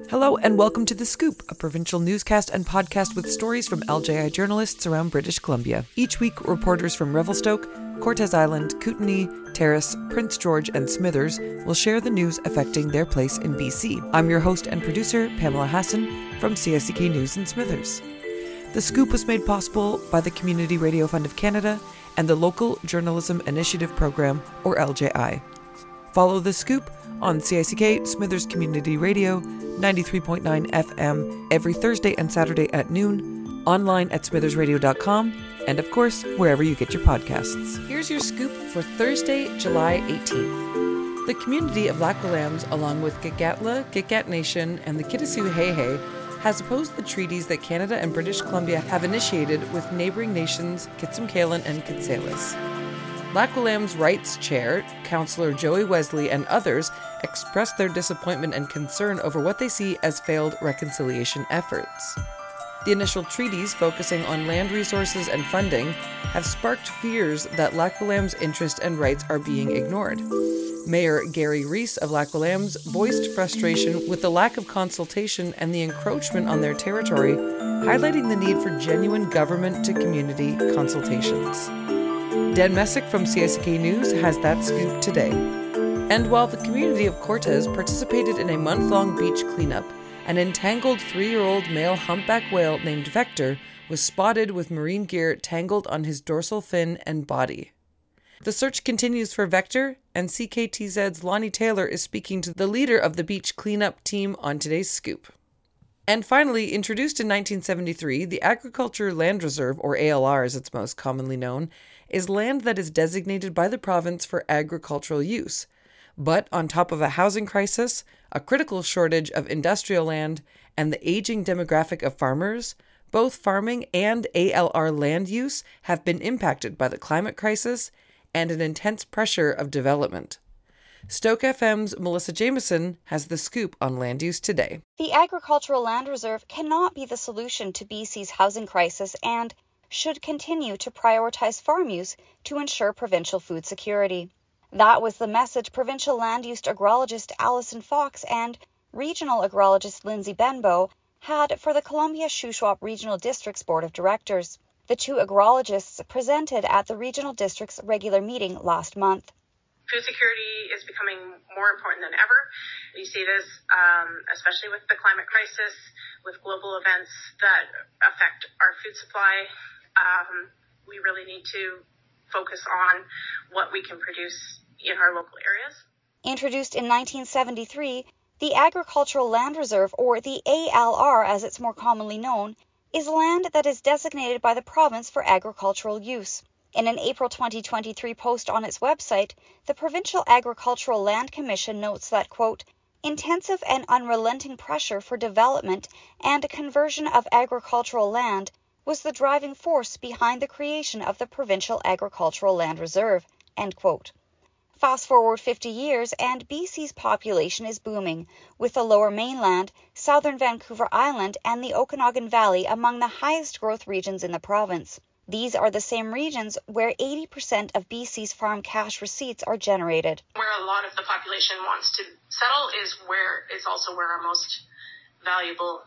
Hello and welcome to The Scoop, a provincial newscast and podcast with stories from LJI journalists around British Columbia. Each week, reporters from Revelstoke, Cortes Island, Kootenay, Terrace, Prince George and Smithers will share the news affecting their place in BC. I'm your host and producer, Pamela Hassan, from CSCK News in Smithers. The Scoop was made possible by the Community Radio Fund of Canada and the Local Journalism Initiative Program, or LJI. Follow The Scoop on CICK Smithers Community Radio, 93.9 FM, every Thursday and Saturday at noon, online at smithersradio.com, and of course, wherever you get your podcasts. Here's your scoop for Thursday, July 18th. The community of Lac Williams, along with Gitga'la, Gitga'at Nation, and the Kitasoo Hehe, has opposed the treaties that Canada and British Columbia have initiated with neighbouring nations Kitsum-Kalin and Kitsalis. Lac Williams Rights Chair, Councillor Joey Wesley, and others expressed their disappointment and concern over what they see as failed reconciliation efforts. The initial treaties, focusing on land resources and funding, have sparked fears that Lac Williams' interests and rights are being ignored. Mayor Gary Rees of Lac Williams voiced frustration with the lack of consultation and the encroachment on their territory, highlighting the need for genuine government-to-community consultations. Dan Messick from CSK News has that scoop today. And while the community of Cortes participated in a month-long beach cleanup, an entangled 3-year-old male humpback whale named Vector was spotted with marine gear tangled on his dorsal fin and body. The search continues for Vector, and CKTZ's Lonnie Taylor is speaking to the leader of the beach cleanup team on today's scoop. And finally, introduced in 1973, the Agriculture Land Reserve, or ALR as it's most commonly known, is land that is designated by the province for agricultural use. But on top of a housing crisis, a critical shortage of industrial land, and the aging demographic of farmers, both farming and ALR land use have been impacted by the climate crisis and an intense pressure of development. Stoke FM's Melissa Jameson has the scoop on land use today. The Agricultural Land Reserve cannot be the solution to BC's housing crisis and should continue to prioritize farm use to ensure provincial food security. That was the message provincial land use agrologist Alison Fox and regional agrologist Lindsay Benbow had for the Columbia Shuswap Regional District's Board of Directors. The two agrologists presented at the Regional District's regular meeting last month. Food security is becoming more important than ever. You see this, especially with the climate crisis, with global events that affect our food supply. We really need to focus on what we can produce in our local areas. Introduced in 1973, the Agricultural Land Reserve, or the ALR as it's more commonly known, is land that is designated by the province for agricultural use. In an April 2023 post on its website, the Provincial Agricultural Land Commission notes that, quote, intensive and unrelenting pressure for development and conversion of agricultural land was the driving force behind the creation of the Provincial Agricultural Land Reserve, end quote. Fast forward 50 years and BC's population is booming, with the Lower Mainland, Southern Vancouver Island, and the Okanagan Valley among the highest growth regions in the province. These are the same regions where 80% of BC's farm cash receipts are generated. Where a lot of the population wants to settle is also where our most valuable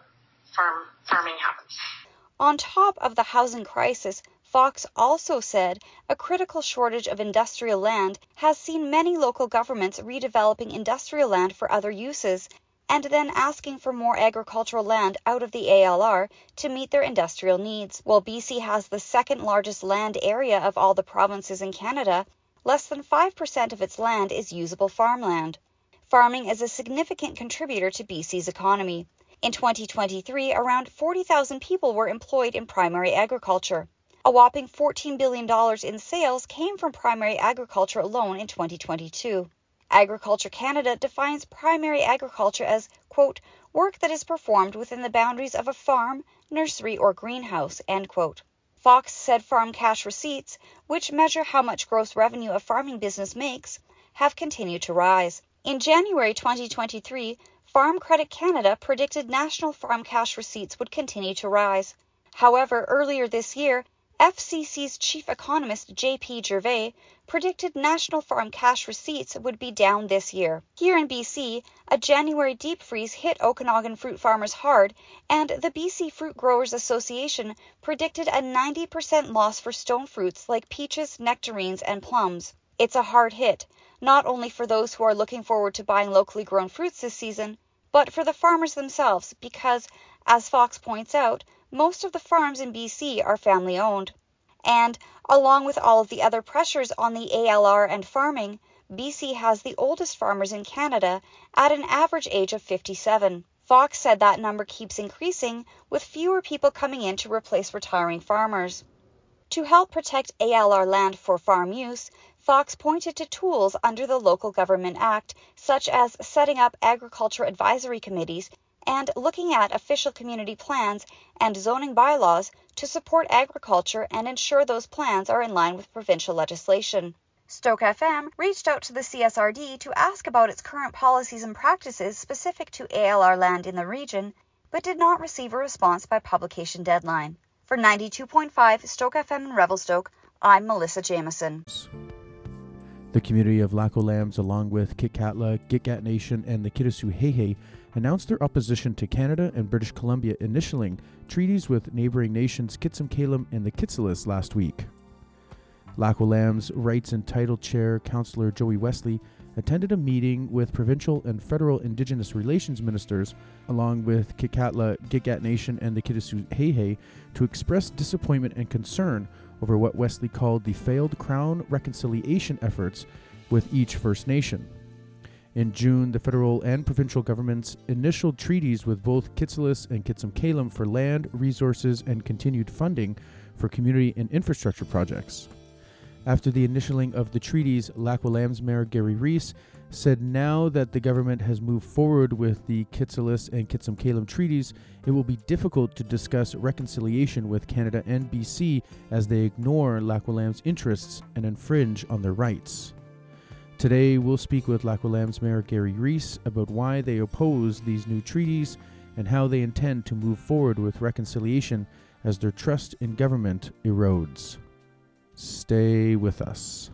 farming happens. On top of the housing crisis, Fox also said a critical shortage of industrial land has seen many local governments redeveloping industrial land for other uses and then asking for more agricultural land out of the ALR to meet their industrial needs. While BC has the second largest land area of all the provinces in Canada, less than 5% of its land is usable farmland. Farming is a significant contributor to BC's economy. In 2023, around 40,000 people were employed in primary agriculture. A whopping $14 billion in sales came from primary agriculture alone in 2022. Agriculture Canada defines primary agriculture as, quote, work that is performed within the boundaries of a farm, nursery, or greenhouse, end quote. Fox said farm cash receipts, which measure how much gross revenue a farming business makes, have continued to rise. In January 2023, Farm Credit Canada predicted national farm cash receipts would continue to rise. However, earlier this year, FCC's chief economist J.P. Gervais predicted national farm cash receipts would be down this year. Here in BC, a January deep freeze hit Okanagan fruit farmers hard, and the BC Fruit Growers Association predicted a 90% loss for stone fruits like peaches, nectarines, and plums. It's a hard hit, not only for those who are looking forward to buying locally grown fruits this season, but for the farmers themselves because, as Fox points out, most of the farms in BC are family-owned. And, along with all of the other pressures on the ALR and farming, BC has the oldest farmers in Canada at an average age of 57. Fox said that number keeps increasing, with fewer people coming in to replace retiring farmers. To help protect ALR land for farm use, Fox pointed to tools under the Local Government Act, such as setting up agriculture advisory committees and looking at official community plans and zoning bylaws to support agriculture and ensure those plans are in line with provincial legislation. Stoke FM reached out to the CSRD to ask about its current policies and practices specific to ALR land in the region, but did not receive a response by publication deadline. For 92.5 Stoke FM in Revelstoke, I'm Melissa Jameson. The community of Lac Aux Lambs, along with Kitkatla, Gitgat Nation, and the Kitasoo Hehe, announced their opposition to Canada and British Columbia initialing treaties with neighboring nations Kitsum-Kalem and the Kitsillas last week. Lac Aux Lambs Rights and Title Chair Councillor Joey Wesley attended a meeting with provincial and federal Indigenous Relations ministers, along with Kitkatla, Gitgat Nation, and the Kitasoo Hehe, to express disappointment and concern over what Wesley called the failed Crown reconciliation efforts with each First Nation. In June, the federal and provincial governments initialed treaties with both Kitsillas and Kitsum-Kalem for land, resources, and continued funding for community and infrastructure projects. After the initialing of the treaties, Lac Aux Lambs Mayor Gary Rees said now that the government has moved forward with the Kitsillas and Kitsum-Kalem treaties, it will be difficult to discuss reconciliation with Canada and BC as they ignore Lac Aux Lambs' interests and infringe on their rights. Today, we'll speak with Lac Aux Lambs Mayor Gary Rees about why they oppose these new treaties and how they intend to move forward with reconciliation as their trust in government erodes. Stay with us.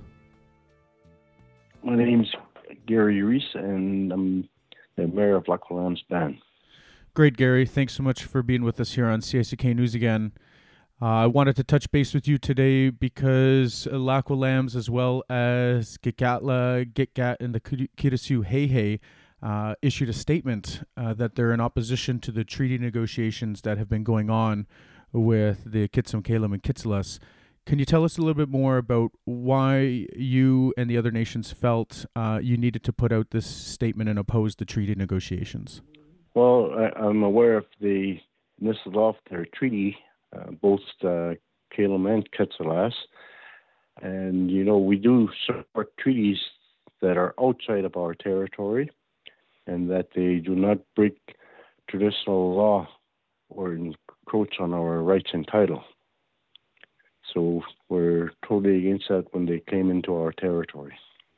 My name's Gary Rees, and I'm the mayor of Lac Aux Lambs Ban. Great, Gary. Thanks so much for being with us here on CICK News again. I wanted to touch base with you today because Lac Aux Lambs, as well as Kitkatla, Gitgat, and the Kitasoo Hehe issued a statement that they're in opposition to the treaty negotiations that have been going on with the Kitsum-Kalem and Kitsillas. Can you tell us a little bit more about why you and the other nations felt you needed to put out this statement and oppose the treaty negotiations? Well, I'm aware of the initial of their treaty, both Kalem and Kitsillas. And, you know, we do support treaties that are outside of our territory and that they do not break traditional law or encroach on our rights and title. So we're totally against that when they came into our territory.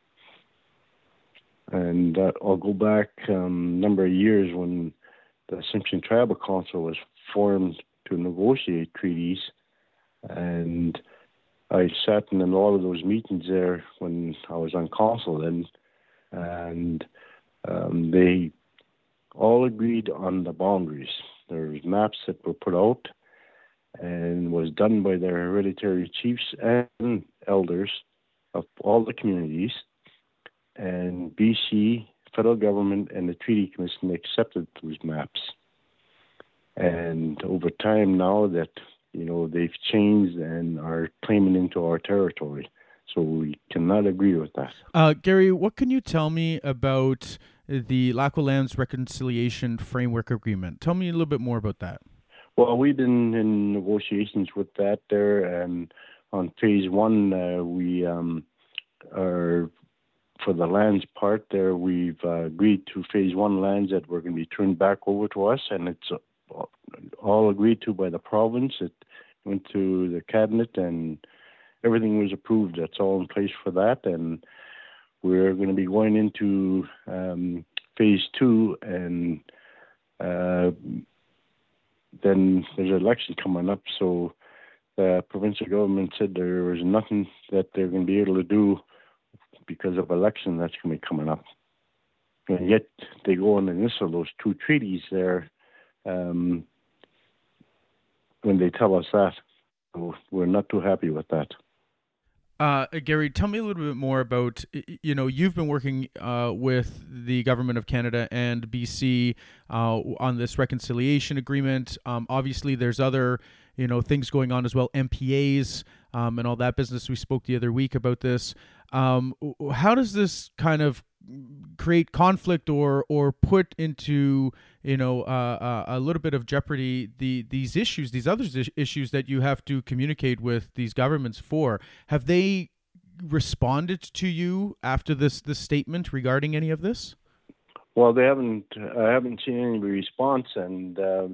And I'll go back a number of years when the Tsimshian Tribal Council was formed to negotiate treaties. And I sat in a lot of those meetings there when I was on council then. And they all agreed on the boundaries. There was maps that were put out and was done by their hereditary chiefs and elders of all the communities. And BC, federal government, and the Treaty Commission accepted those maps. And over time now that, you know, they've changed and are claiming into our territory. So we cannot agree with that. Gary, what can you tell me about the Lac Aux Lambs Reconciliation Framework Agreement? Tell me a little bit more about that. Well, we've been in negotiations with that there, and on phase one, we are, for the lands part there, we've agreed to phase one lands that were going to be turned back over to us, and it's all agreed to by the province. It went to the cabinet, and everything was approved. That's all in place for that, and we're going to be going into phase two, and then there's an election coming up, so the provincial government said there was nothing that they're going to be able to do because of election that's going to be coming up. And yet they go and initial those two treaties there when they tell us that. So we're not too happy with that. Gary, tell me a little bit more about, you've been working with the Government of Canada and BC on this reconciliation agreement. Obviously, there's other, things going on as well, MPAs and all that business. We spoke the other week about this. How does this kind of create conflict or put into a little bit of jeopardy these issues, these other issues that you have to communicate with these governments for? Have they responded to you after this statement regarding any of this? Well, they haven't. I haven't seen any response, and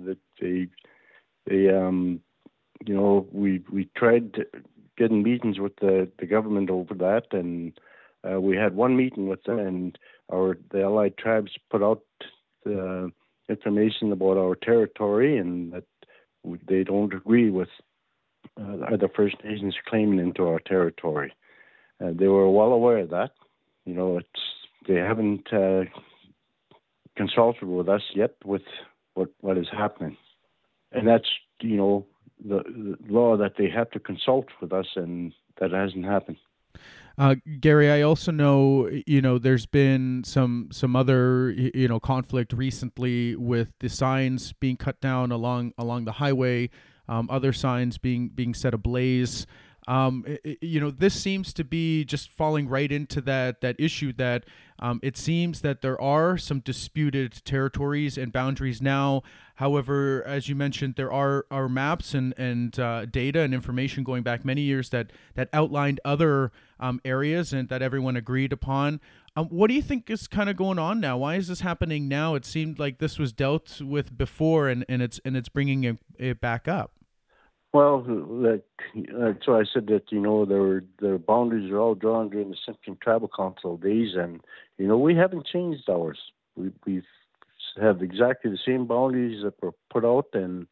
we tried getting meetings with the government over that, and we had one meeting with them, and the Allied Tribes put out the information about our territory, and that they don't agree with other First Nations claiming into our territory. They were well aware of that. They haven't consulted with us yet with what is happening, and that's the law that they have to consult with us, and that hasn't happened. Gary, I also know, there's been some other, conflict recently with the signs being cut down along the highway, other signs being set ablaze. This seems to be just falling right into that issue that it seems that there are some disputed territories and boundaries now. However, as you mentioned, there are maps and data and information going back many years that outlined other areas and that everyone agreed upon. What do you think is kind of going on now? Why is this happening now? It seemed like this was dealt with before, and it's bringing it back up. Well, so I said that the boundaries are all drawn during the Simpson Tribal Council days, and we haven't changed ours. We have exactly the same boundaries that were put out, and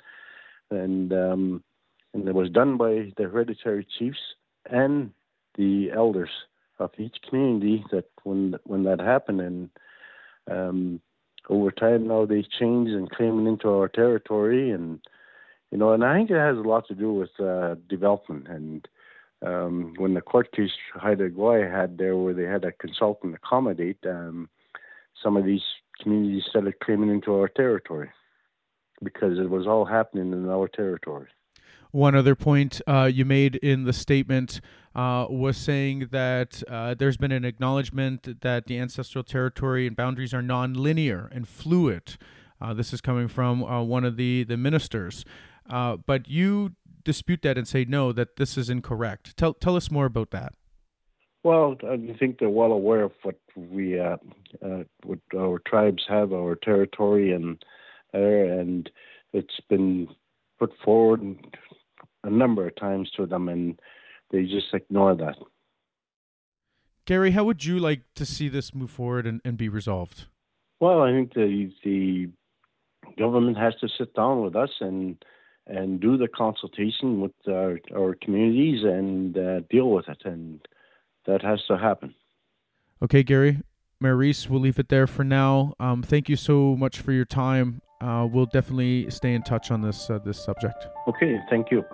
it was done by the hereditary chiefs and the elders of each community. That when that happened, and over time now they changed and claiming into our territory, and I think it has a lot to do with development. And when the court case Haida Gwaii had there, where they had a consultant accommodate, some of these communities started claiming into our territory because it was all happening in our territory. One other point you made in the statement was saying that there's been an acknowledgement that the ancestral territory and boundaries are non-linear and fluid. This is coming from one of the ministers. But you dispute that and say, no, that this is incorrect. Tell us more about that. Well, I think they're well aware of what what our tribes have, our territory, and it's been put forward a number of times to them, and they just ignore that. Gary, how would you like to see this move forward and be resolved? Well, I think the government has to sit down with us and do the consultation with our communities and deal with it, and that has to happen. Okay, Gary. Maurice, we'll leave it there for now. Thank you so much for your time. We'll definitely stay in touch on this subject. Okay, thank you.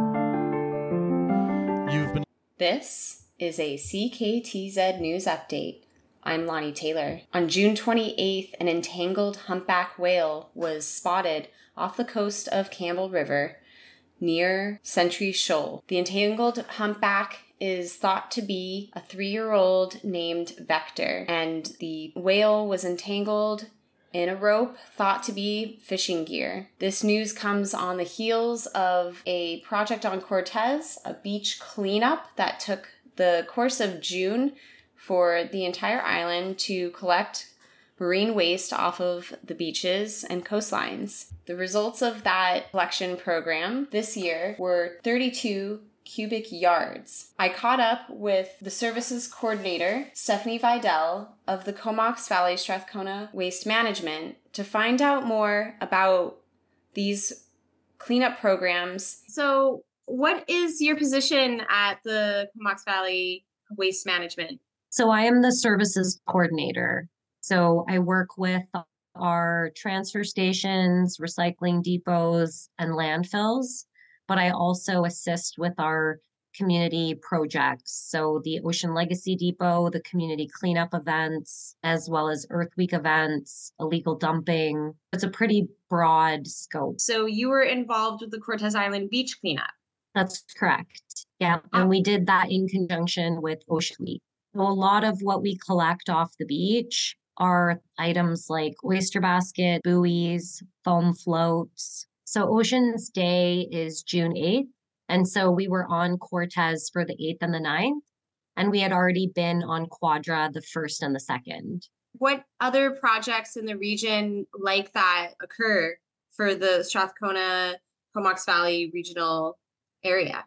This is a CKTZ News Update. I'm Lonnie Taylor. On June 28th, an entangled humpback whale was spotted off the coast of Campbell River near Sentry Shoal. The entangled humpback is thought to be a 3-year-old named Vector, and the whale was entangled in a rope thought to be fishing gear. This news comes on the heels of a project on Cortez, a beach cleanup that took the course of June for the entire island to collect marine waste off of the beaches and coastlines. The results of that collection program this year were 32 cubic yards. I caught up with the services coordinator, Stephanie Vidal, of the Comox Valley Strathcona Waste Management to find out more about these cleanup programs. So what is your position at the Comox Valley Waste Management? So I am the services coordinator. So I work with our transfer stations, recycling depots, and landfills, but I also assist with our community projects. So the Ocean Legacy Depot, the community cleanup events, as well as Earth Week events, illegal dumping. It's a pretty broad scope. So you were involved with the Cortez Island beach cleanup. That's correct. Yeah. And we did that in conjunction with Ocean Week. So a lot of what we collect off the beach are items like oyster basket, buoys, foam floats. So Ocean's Day is June 8th. And so we were on Cortez for the 8th and the 9th. And we had already been on Quadra the 1st and the 2nd. What other projects in the region like that occur for the Strathcona, Comox Valley regional area?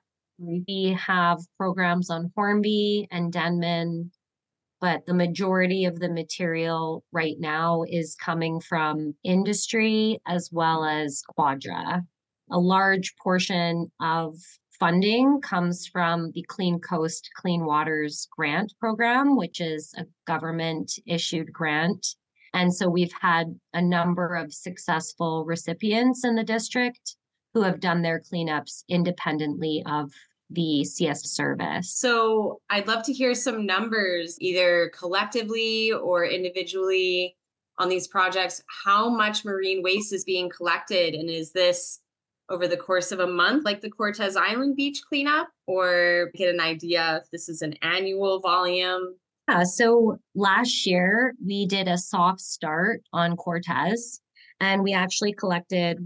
We have programs on Hornby and Denman, but the majority of the material right now is coming from industry as well as Quadra. A large portion of funding comes from the Clean Coast, Clean Waters grant program, which is a government issued grant. And so we've had a number of successful recipients in the district who have done their cleanups independently of the CS service. So I'd love to hear some numbers, either collectively or individually on these projects. How much marine waste is being collected? And is this over the course of a month, like the Cortez Island beach cleanup, or get an idea if this is an annual volume? Yeah, so last year we did a soft start on Cortez, and we actually collected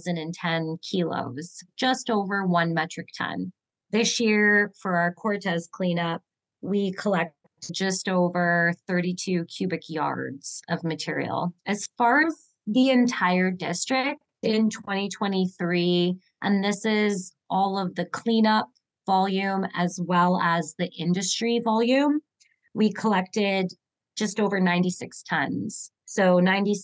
1,010 kilos, just over 1 metric ton. This year for our Cortez cleanup, we collect just over 32 cubic yards of material. As far as the entire district in 2023, and this is all of the cleanup volume as well as the industry volume, we collected just over 96 tons. So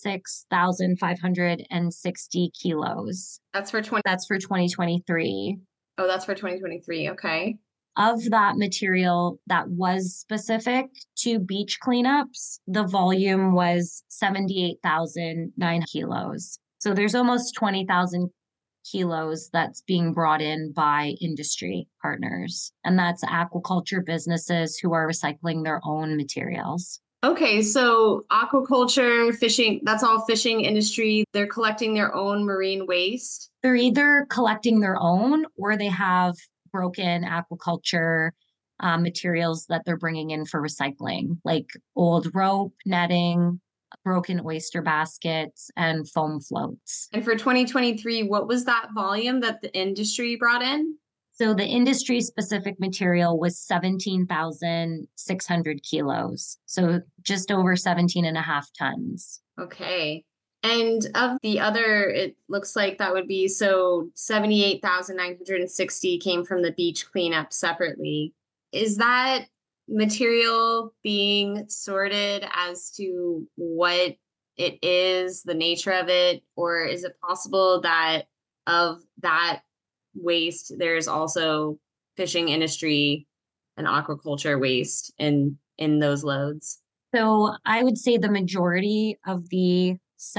96,560 kilos. That's for 2023. Oh, that's for 2023. Okay. Of that material that was specific to beach cleanups, the volume was 78,009 kilos. So there's almost 20,000 kilos that's being brought in by industry partners. And that's aquaculture businesses who are recycling their own materials. Okay, so aquaculture, fishing, that's all fishing industry. They're collecting their own marine waste. They're either collecting their own or they have broken aquaculture materials that they're bringing in for recycling, like old rope, netting, broken oyster baskets, and foam floats. And for 2023, what was that volume that the industry brought in? So the industry specific material was 17,600 kilos. So just over 17 and a half tons. Okay. And of the other, it looks like that would be, so 78,960 came from the beach cleanup separately. Is that material being sorted as to what it is, the nature of it, or is it possible that of that waste, there's also fishing industry and aquaculture waste in those loads? So I would say the majority of the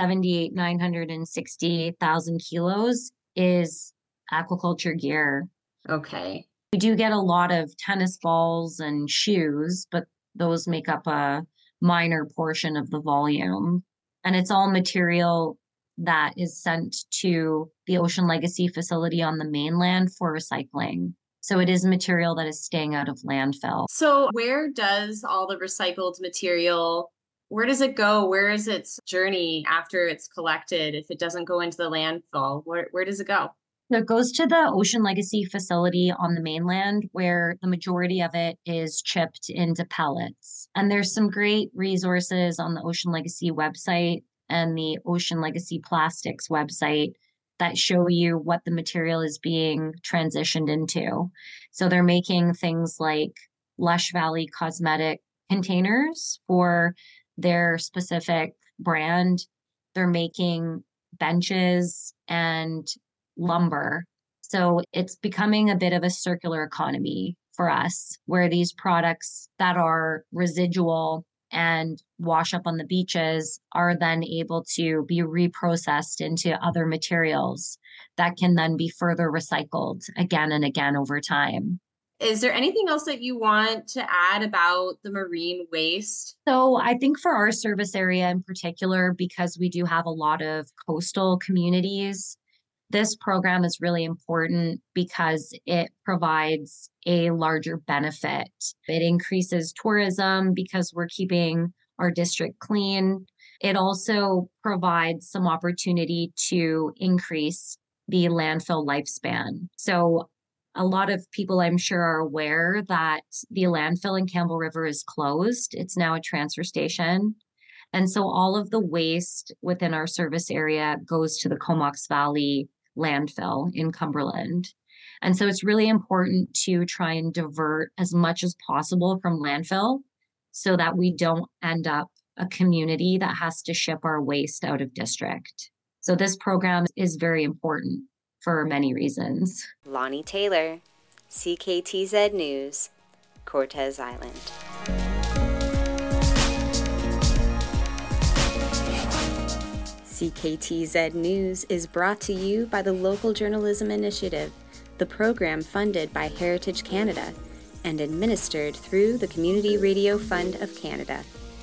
960,000 kilos is aquaculture gear. Okay. We do get a lot of tennis balls and shoes, but those make up a minor portion of the volume. And it's all material that is sent to the Ocean Legacy facility on the mainland for recycling. So it is material that is staying out of landfill. So where does all the recycled material, where does it go? Where is its journey after it's collected? If it doesn't go into the landfill, where does it go? So it goes to the Ocean Legacy facility on the mainland, where the majority of it is chipped into pellets. And there's some great resources on the Ocean Legacy website and the Ocean Legacy Plastics website that show you what the material is being transitioned into. So they're making things like Lush Valley cosmetic containers for their specific brand. They're making benches and lumber. So it's becoming a bit of a circular economy for us, where these products that are residual and wash up on the beaches are then able to be reprocessed into other materials that can then be further recycled again and again over time. Is there anything else that you want to add about the marine waste? So I think for our service area in particular, because we do have a lot of coastal communities, this program is really important because it provides a larger benefit. It increases tourism because we're keeping our district clean. It also provides some opportunity to increase the landfill lifespan. So a lot of people, I'm sure, are aware that the landfill in Campbell River is closed. It's now a transfer station. And so all of the waste within our service area goes to the Comox Valley landfill in Cumberland. And so it's really important to try and divert as much as possible from landfill so that we don't end up a community that has to ship our waste out of district. So this program is very important for many reasons. Lonnie Taylor, CKTZ News, Cortes Island. CKTZ News is brought to you by the Local Journalism Initiative, the program funded by Heritage Canada and administered through the Community Radio Fund of Canada.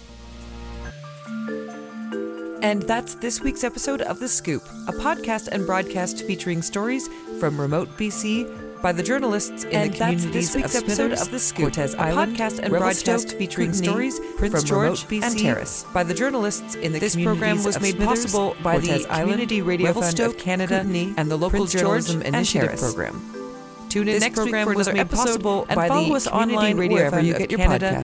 And that's this week's episode of The Scoop, a podcast and broadcast featuring stories from remote BC by the journalists in the communities of Smithers, of The Scoop, Cortes Island, podcast and broadcast featuring stories Prince George, BC, and Terrace by the journalists in the this program was made possible by the Community Radio Fund of Canada and the Local Journalism Initiative program. Tune in next week for another episode and follow us online wherever you get your podcasts.